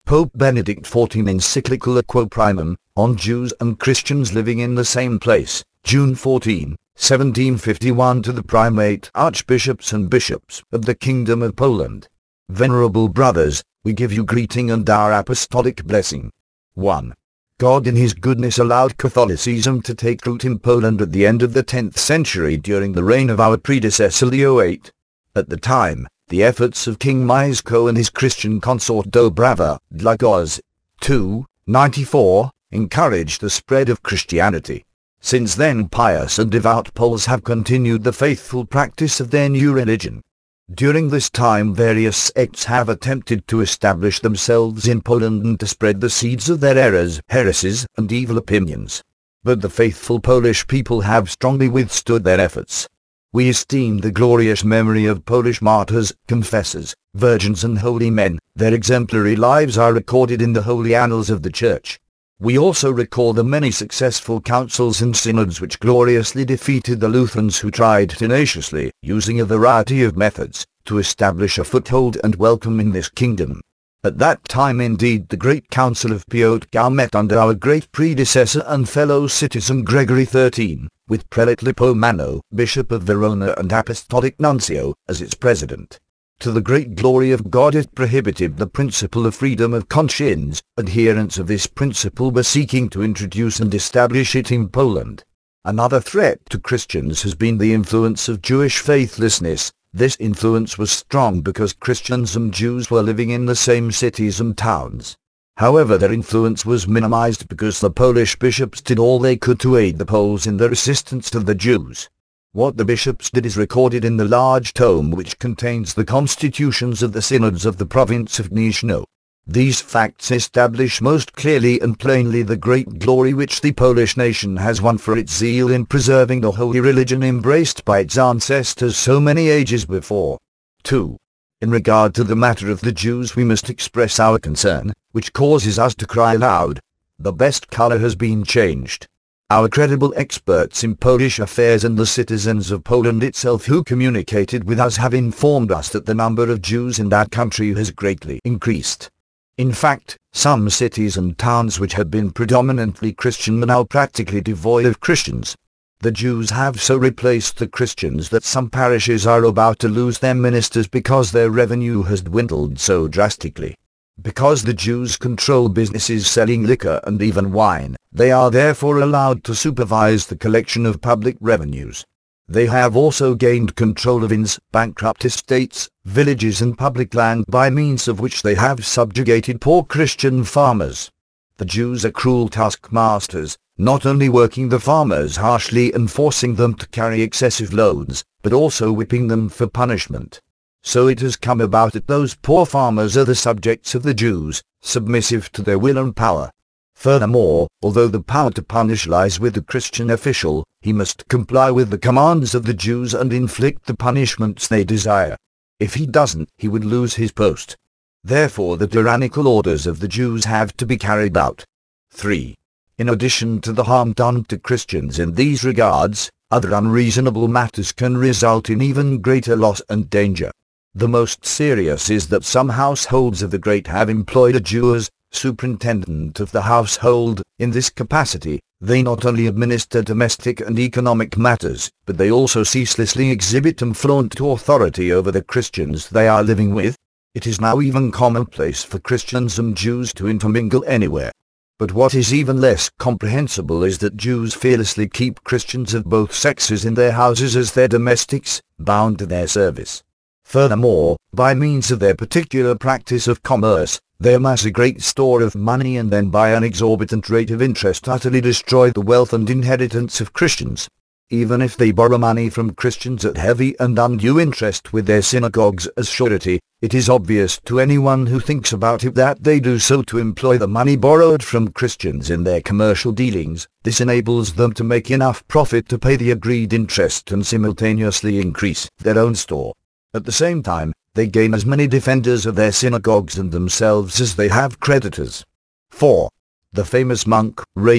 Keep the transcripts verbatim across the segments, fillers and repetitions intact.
Pope Benedict the fourteenth encyclical Quo Primum, on Jews and Christians living in the same place, June fourteenth, seventeen fifty-one, to the primate archbishops and bishops of the Kingdom of Poland. Venerable brothers, we give you greeting and our apostolic blessing. one. God in his goodness allowed Catholicism to take root in Poland at the end of the tenth century during the reign of our predecessor Leo the eighth. At the time, the efforts of King Mieszko and his Christian consort Dobrawa Dlugos, two ninety-four, encouraged the spread of Christianity. Since then, pious and devout Poles have continued the faithful practice of their new religion. During this time, various sects have attempted to establish themselves in Poland and to spread the seeds of their errors, heresies, and evil opinions. But the faithful Polish people have strongly withstood their efforts. We esteem the glorious memory of Polish martyrs, confessors, virgins and holy men. Their exemplary lives are recorded in the holy annals of the Church. We also recall the many successful councils and synods which gloriously defeated the Lutherans, who tried tenaciously, using a variety of methods, to establish a foothold and welcome in this kingdom. At that time indeed the great Council of Piotrków met under our great predecessor and fellow citizen Gregory the thirteenth, with Prelate Lipomano, Bishop of Verona and Apostolic Nuncio, as its president. To the great glory of God it prohibited the principle of freedom of conscience. Adherents of this principle were seeking to introduce and establish it in Poland. Another threat to Christians has been the influence of Jewish faithlessness. This influence was strong because Christians and Jews were living in the same cities and towns. However, their influence was minimized because the Polish bishops did all they could to aid the Poles in their resistance to the Jews. What the bishops did is recorded in the large tome which contains the constitutions of the synods of the province of Gniezno. These facts establish most clearly and plainly the great glory which the Polish nation has won for its zeal in preserving the holy religion embraced by its ancestors so many ages before. two. In regard to the matter of the Jews, we must express our concern, which causes us to cry aloud. The best color has been changed. Our credible experts in Polish affairs and the citizens of Poland itself who communicated with us have informed us that the number of Jews in that country has greatly increased. In fact, some cities and towns which had been predominantly Christian are now practically devoid of Christians. The Jews have so replaced the Christians that some parishes are about to lose their ministers because their revenue has dwindled so drastically. Because the Jews control businesses selling liquor and even wine, they are therefore allowed to supervise the collection of public revenues. They have also gained control of inns, bankrupt estates, villages and public land, by means of which they have subjugated poor Christian farmers. The Jews are cruel taskmasters, not only working the farmers harshly and forcing them to carry excessive loads, but also whipping them for punishment. So it has come about that those poor farmers are the subjects of the Jews, submissive to their will and power. Furthermore, although the power to punish lies with the Christian official, he must comply with the commands of the Jews and inflict the punishments they desire. If he doesn't, he would lose his post. Therefore the tyrannical orders of the Jews have to be carried out. three. In addition to the harm done to Christians in these regards, other unreasonable matters can result in even greater loss and danger. The most serious is that some households of the great have employed a Jew as superintendent of the household. In this capacity, they not only administer domestic and economic matters, but they also ceaselessly exhibit and flaunt authority over the Christians they are living with. It is now even commonplace for Christians and Jews to intermingle anywhere. But what is even less comprehensible is that Jews fearlessly keep Christians of both sexes in their houses as their domestics, bound to their service. Furthermore, by means of their particular practice of commerce, they amass a great store of money and then by an exorbitant rate of interest utterly destroy the wealth and inheritance of Christians. Even if they borrow money from Christians at heavy and undue interest with their synagogues as surety, it is obvious to anyone who thinks about it that they do so to employ the money borrowed from Christians in their commercial dealings. This enables them to make enough profit to pay the agreed interest and simultaneously increase their own store. At the same time, they gain as many defenders of their synagogues and themselves as they have creditors. four. The famous monk, Radulf,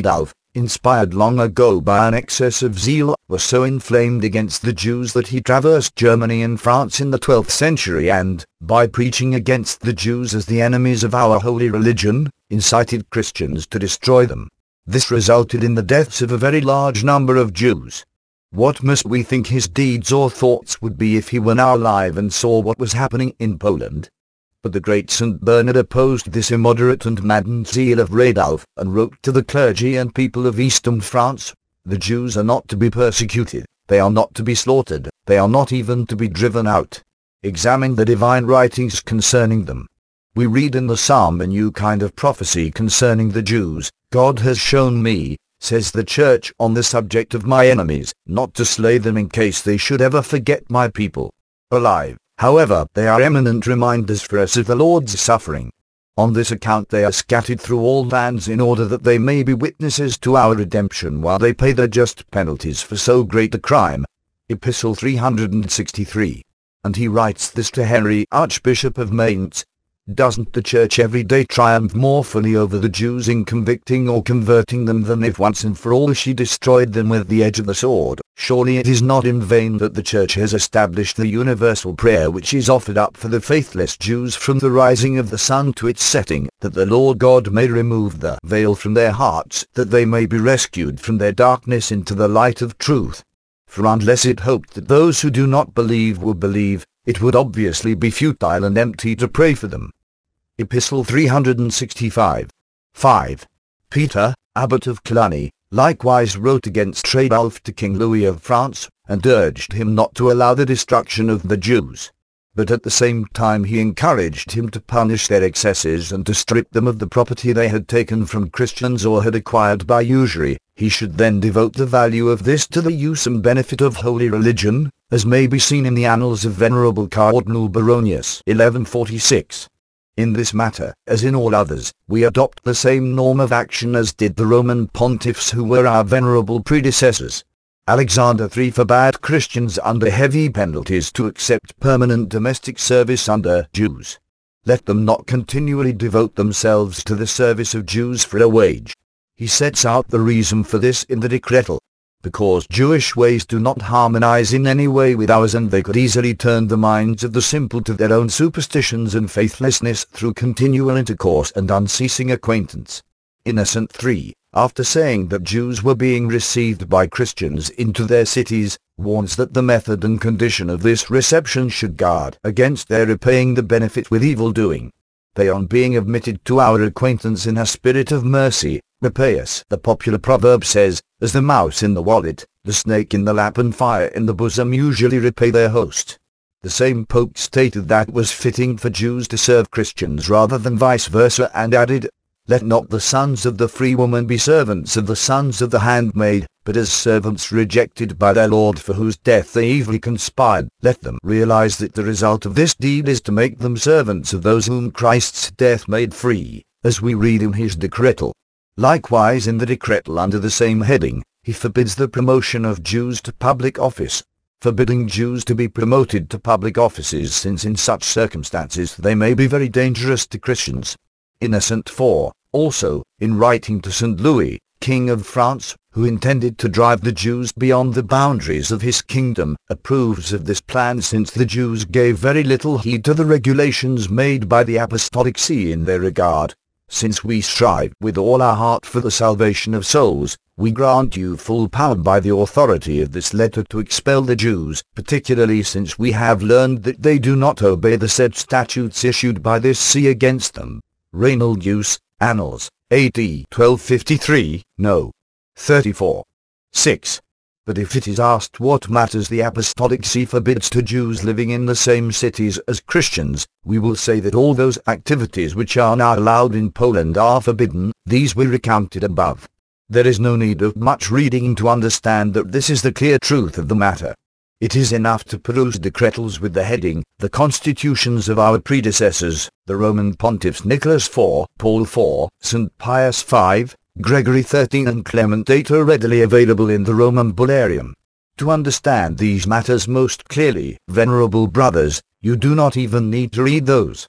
inspired long ago by an excess of zeal, was so inflamed against the Jews that he traversed Germany and France in the twelfth century and, by preaching against the Jews as the enemies of our holy religion, incited Christians to destroy them. This resulted in the deaths of a very large number of Jews. What must we think his deeds or thoughts would be if he were now alive and saw what was happening in Poland? But the great Saint Bernard opposed this immoderate and maddened zeal of Radulf, and wrote to the clergy and people of Eastern France, "The Jews are not to be persecuted, they are not to be slaughtered, they are not even to be driven out. Examine the divine writings concerning them. We read in the Psalm a new kind of prophecy concerning the Jews. God has shown me, says the Church, on the subject of my enemies, not to slay them in case they should ever forget my people. Alive, however, they are eminent reminders for us of the Lord's suffering. On this account they are scattered through all lands in order that they may be witnesses to our redemption while they pay their just penalties for so great a crime." Epistle three hundred sixty-three. And he writes this to Henry, Archbishop of Mainz. Doesn't the Church every day triumph more fully over the Jews in convicting or converting them than if once and for all she destroyed them with the edge of the sword? Surely it is not in vain that the Church has established the universal prayer which is offered up for the faithless Jews from the rising of the sun to its setting, that the Lord God may remove the veil from their hearts, that they may be rescued from their darkness into the light of truth. For unless it hoped that those who do not believe will believe, it would obviously be futile and empty to pray for them. Epistle three hundred sixty-five. five. Peter, Abbot of Cluny, likewise wrote against Radulf to King Louis of France, and urged him not to allow the destruction of the Jews. But at the same time he encouraged him to punish their excesses and to strip them of the property they had taken from Christians or had acquired by usury. He should then devote the value of this to the use and benefit of holy religion, as may be seen in the annals of Venerable Cardinal Baronius, eleven forty-six. In this matter, as in all others, we adopt the same norm of action as did the Roman pontiffs who were our venerable predecessors. Alexander the Great forbade Christians under heavy penalties to accept permanent domestic service under Jews. Let them not continually devote themselves to the service of Jews for a wage. He sets out the reason for this in the decretal. Because Jewish ways do not harmonize in any way with ours, and they could easily turn the minds of the simple to their own superstitions and faithlessness through continual intercourse and unceasing acquaintance. Innocent the Third, after saying that Jews were being received by Christians into their cities, warns that the method and condition of this reception should guard against their repaying the benefit with evil-doing. They, on being admitted to our acquaintance in a spirit of mercy, repay us. The popular proverb says, as the mouse in the wallet, the snake in the lap and fire in the bosom usually repay their host. The same Pope stated that it was fitting for Jews to serve Christians rather than vice versa, and added, let not the sons of the free woman be servants of the sons of the handmaid, but as servants rejected by their Lord for whose death they evilly conspired, let them realize that the result of this deed is to make them servants of those whom Christ's death made free, as we read in his decretal. Likewise in the decretal under the same heading, he forbids the promotion of Jews to public office, forbidding Jews to be promoted to public offices, since in such circumstances they may be very dangerous to Christians. Innocent the Fourth, also, in writing to Saint Louis, King of France, who intended to drive the Jews beyond the boundaries of his kingdom, approves of this plan, since the Jews gave very little heed to the regulations made by the Apostolic See in their regard. Since we strive with all our heart for the salvation of souls, we grant you full power by the authority of this letter to expel the Jews, particularly since we have learned that they do not obey the said statutes issued by this see against them. Reinaldius, Annals, A D twelve fifty-three, no. thirty-four. six. But if it is asked what matters the Apostolic See forbids to Jews living in the same cities as Christians, we will say that all those activities which are now allowed in Poland are forbidden. These we recounted above. There is no need of much reading to understand that this is the clear truth of the matter. It is enough to peruse decretals with the heading, the constitutions of our predecessors, the Roman pontiffs Nicholas the Fourth, Paul the Fourth, Saint Pius the Fifth, Gregory the Thirteenth and Clement the Eighth are readily available in the Roman Bullarium. To understand these matters most clearly, venerable brothers, you do not even need to read those.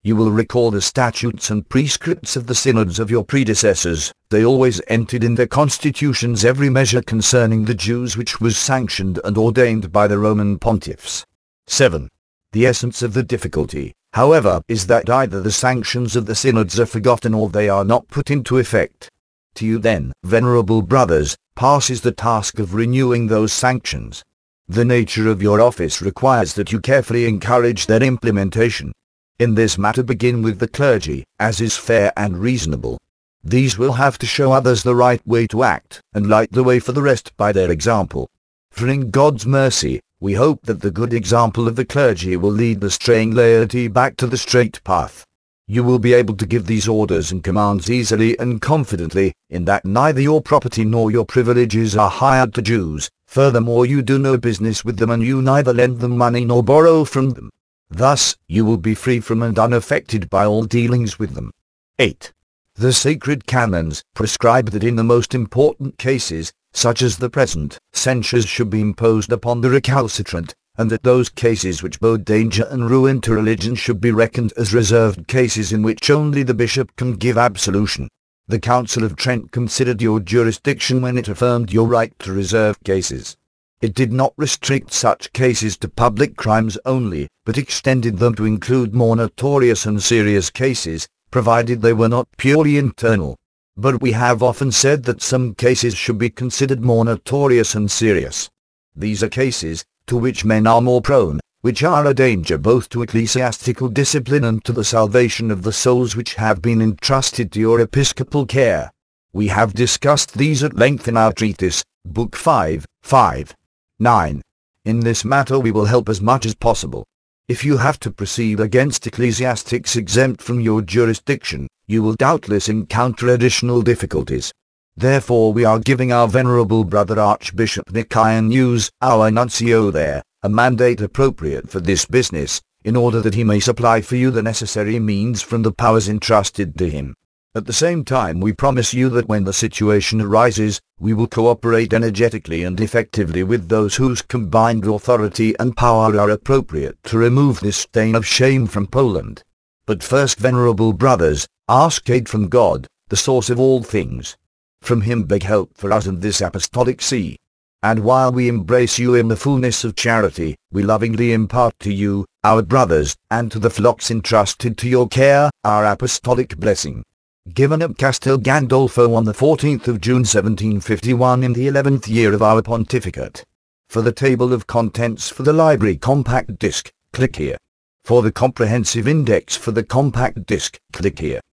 You will recall the statutes and prescripts of the synods of your predecessors. They always entered in their constitutions every measure concerning the Jews which was sanctioned and ordained by the Roman pontiffs. seven. The essence of the difficulty, however, is that either the sanctions of the synods are forgotten or they are not put into effect. To you then, venerable brothers, passes the task of renewing those sanctions. The nature of your office requires that you carefully encourage their implementation. In this matter begin with the clergy, as is fair and reasonable. These will have to show others the right way to act, and light the way for the rest by their example. For in God's mercy, we hope that the good example of the clergy will lead the straying laity back to the straight path. You will be able to give these orders and commands easily and confidently, in that neither your property nor your privileges are hired to Jews. Furthermore, you do no business with them, and you neither lend them money nor borrow from them. Thus, you will be free from and unaffected by all dealings with them. eight. The sacred canons prescribe that in the most important cases, such as the present, censures should be imposed upon the recalcitrant, and that those cases which bode danger and ruin to religion should be reckoned as reserved cases in which only the bishop can give absolution. The Council of Trent considered your jurisdiction when it affirmed your right to reserve cases. It did not restrict such cases to public crimes only, but extended them to include more notorious and serious cases, provided they were not purely internal. But we have often said that some cases should be considered more notorious and serious. These are cases, to which men are more prone, which are a danger both to ecclesiastical discipline and to the salvation of the souls which have been entrusted to your episcopal care. We have discussed these at length in our treatise, Book five, five. nine. In this matter we will help as much as possible. If you have to proceed against ecclesiastics exempt from your jurisdiction, you will doubtless encounter additional difficulties. Therefore we are giving our venerable brother Archbishop Nicaean, our nuncio there, a mandate appropriate for this business, in order that he may supply for you the necessary means from the powers entrusted to him. At the same time we promise you that when the situation arises, we will cooperate energetically and effectively with those whose combined authority and power are appropriate to remove this stain of shame from Poland. But first, venerable brothers, ask aid from God, the source of all things. From him beg help for us and this apostolic see. And while we embrace you in the fullness of charity, we lovingly impart to you, our brothers, and to the flocks entrusted to your care, our apostolic blessing. Given at Castel Gandolfo on the fourteenth of June seventeen fifty-one in the eleventh year of our pontificate. For the table of contents for the library compact disc, click here. For the comprehensive index for the compact disc, click here.